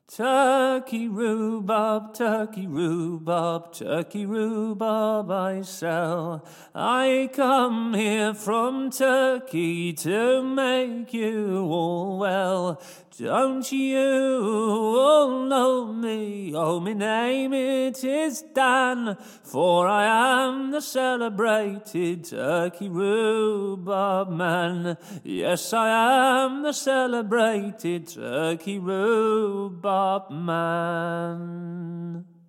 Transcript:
Turkey rhubarb, turkey rhubarb, turkey rhubarb I sell. I come here from Turkey to make you all well. Don't you all know me? Oh, my name it is Dan, for I am the celebrated turkey rhubarb man. Yes, I am the celebrated turkey rhubarb man.